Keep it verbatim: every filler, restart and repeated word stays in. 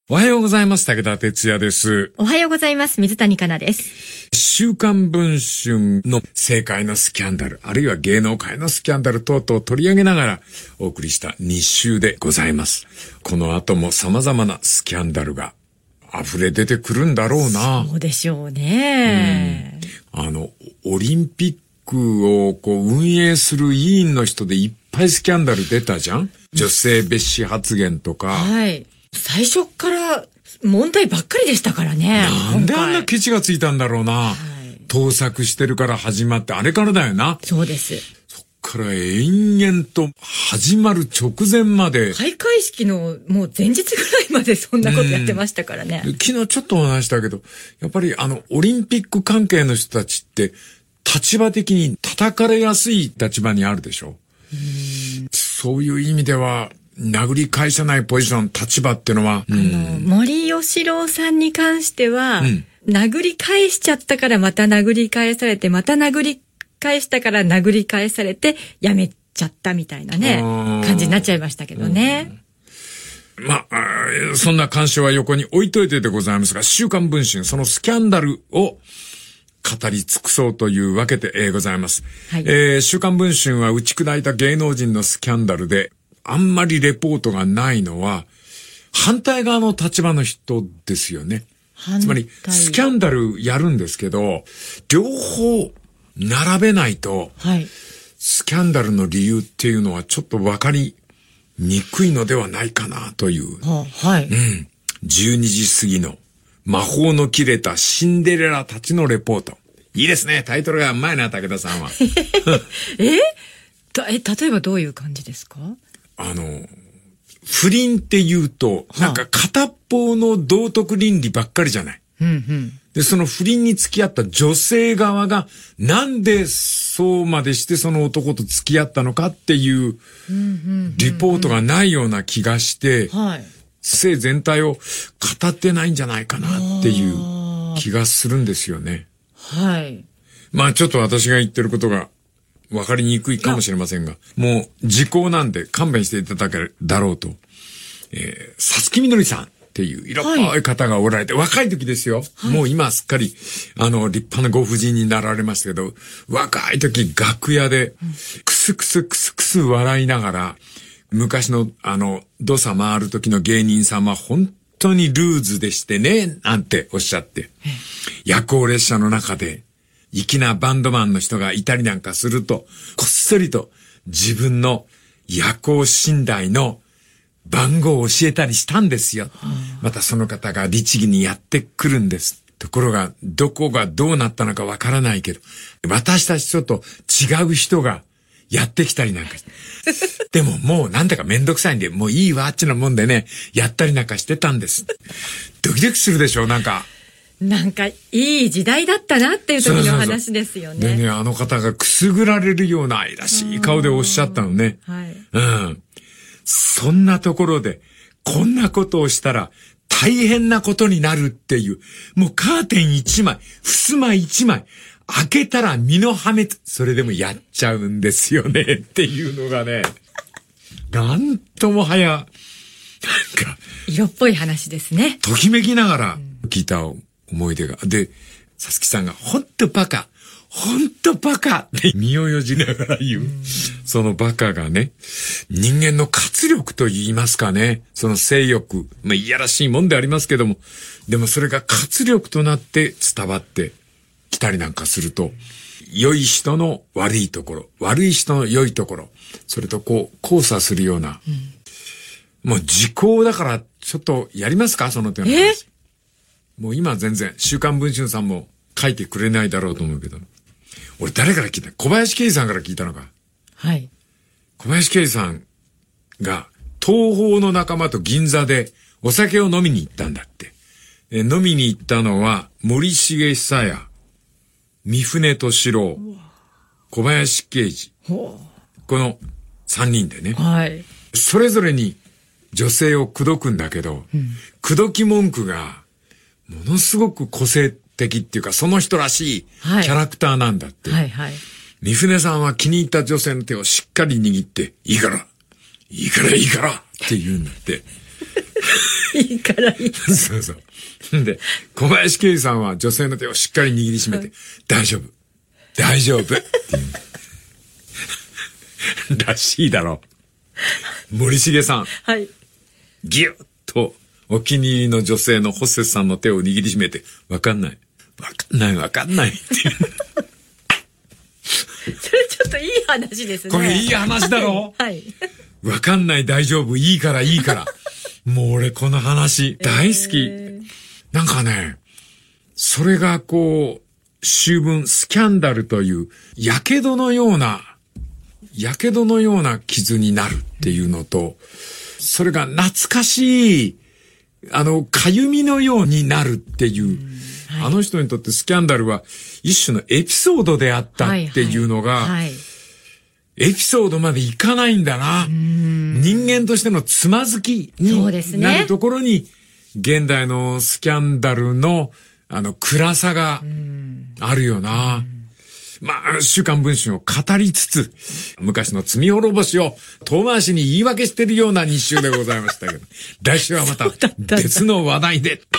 おはようございます。武田哲也です。 おはようございます。水谷香奈です。 週刊文春の政界のスキャンダル、あるいは芸能界のスキャンダル等々取り上げながらお送りしたに週でございます。この後も様々なスキャンダルが溢れ出てくるんだろうな。 そうでしょうね。 うん、あの、オリンピックをこう運営する委員の人でいっぱいスキャンダル出たじゃん。女性蔑視発言とか。 はい。最初から問題ばっかりでしたからね。 なんであんなケチがついたんだろうな。はい、盗作してるから始まってあれからだよな。 そうです。 そっから延々と始まる直前まで。 開会式のもう前日ぐらいまでそんなことやってましたからね。 昨日ちょっとお話したけど、やっぱりあのオリンピック関係の人たちって立場的に叩かれやすい立場にあるでしょ。うーん、そういう意味では殴り返さないポジション、立場ってのは、 あの、森喜朗さんに関しては、うん、殴り返しちゃったからまた殴り返されて、また殴り返したから殴り返されて、やめちゃったみたいなね、感じになっちゃいましたけどね。 うん、まあ、そんな干渉は横に置いといてでございますが、週刊文春、そのスキャンダルを語り尽くそうというわけで、えー、ございます。はい、えー、週刊文春は打ち砕いた芸能人のスキャンダルで、あんまりレポートがないのは、反対側の立場の人ですよね。つまり、スキャンダルやるんですけど、両方並べないと、はい、スキャンダルの理由っていうのはちょっとわかりにくいのではないかなという。 ははい。 うん。じゅうにじ過ぎの魔法の切れたシンデレラたちのレポート。いいですね。タイトルがうまいな、武田さんは。 ええ、例えばどういう感じですか？ あの、不倫って言うと、なんか片っ方の道徳倫理ばっかりじゃない。 うんうん、で、 その不倫に付き合った女性側が、なんでそうまでしてその男と付き合ったのかっていうリポートがないような気がして、性全体を語ってないんじゃないかなっていう気がするんですよね。 はい。 まあちょっと私が言ってることが、わかりにくいかもしれませんが、もう時効なんで勘弁していただけるだろうと、えー、さつきみのりさんっていう色っぽい方がおられて、はい、若い時ですよ、はい。もう今すっかり、あの、立派なご婦人になられましたけど、若い時楽屋で、クスクスクスクス笑いながら、昔の、あの、土佐回る時の芸人さんは本当にルーズでしてね、なんておっしゃって、夜行列車の中で、粋なバンドマンの人がいたりなんかすると、こっそりと自分の夜行寝台の番号を教えたりしたんですよ。またその方が律儀にやってくるんです。ところが、どこがどうなったのかわからないけど、私たちちょっと違う人がやってきたりなんかして。でももうなんだかめんどくさいんで、もういいわ、あっちのもんでね、やったりなんかしてたんです。ドキドキするでしょ、なんか。 なんかいい時代だったなっていう時の話ですよね。 そうそうそう。でね、あの方がくすぐられるような愛らしい顔でおっしゃったのね。 はい。 うん。そんなところで、こんなことをしたら大変なことになるっていう、もうカーテン一枚、襖一枚、開けたら身の破滅、それでもやっちゃうんですよねっていうのがね、なんともはや、なんか、 色っぽい話ですね。 ときめきながら聞いた思い出が。で、さつきさんが、ほんとバカ、ほんとバカって身をよじながら言う。そのバカがね、人間の活力と言いますかね。その性欲。まあ、いやらしいもんでありますけども。でもそれが活力となって伝わってきたりなんかすると、良い人の悪いところ、悪い人の良いところ、それとこう、交差するような。うん、もう時効だから、ちょっとやりますかその点の話。もう今全然、週刊文春さんも書いてくれないだろうと思うけど。俺誰から聞いた？小林圭司さんから聞いたのか。 はい。 小林圭司さんが東宝の仲間と銀座でお酒を飲みに行ったんだって。え飲みに行ったのは森重久彌、三船敏郎、小林圭司。この三人でね。 はい。 それぞれに女性を口説くんだけど、うん、口説き文句がものすごく個性的っていうか、その人らしいキャラクターなんだって。 はいはいはい、 三船さんは気に入った女性の手をしっかり握って、いいから、いいからいいからって言うんだって。 いいからいい。 そうそう。で、小林圭司さんは女性の手をしっかり握りしめて、はい、大丈夫。大丈夫。っていうらしいだろう。森重さん。 はい。 ぎゅっとお気に入りの女性のホステスさんの手を握りしめて、わかんない。わかんないわかんない。っていうそれちょっといい話ですね。 これいい話だろ？ はい。 わかんない大丈夫。いいからいいから。もう俺この話大好き。えー、なんかね、それがこう、秋分スキャンダルという、やけどのような、やけどのような傷になるっていうのと、それが懐かしい、あの、かゆみのようになるっていう、はい、あの人にとってスキャンダルは一種のエピソードであったっていうのが、はいはいはい、エピソードまでいかないんだな。人間としてのつまずきになるところに、現代のスキャンダルのあの暗さがあるよな。まあ、週刊文春を語りつつ、昔の罪滅ぼしを遠回しに言い訳してるような日週でございましたけど、来週はまた別の話題で。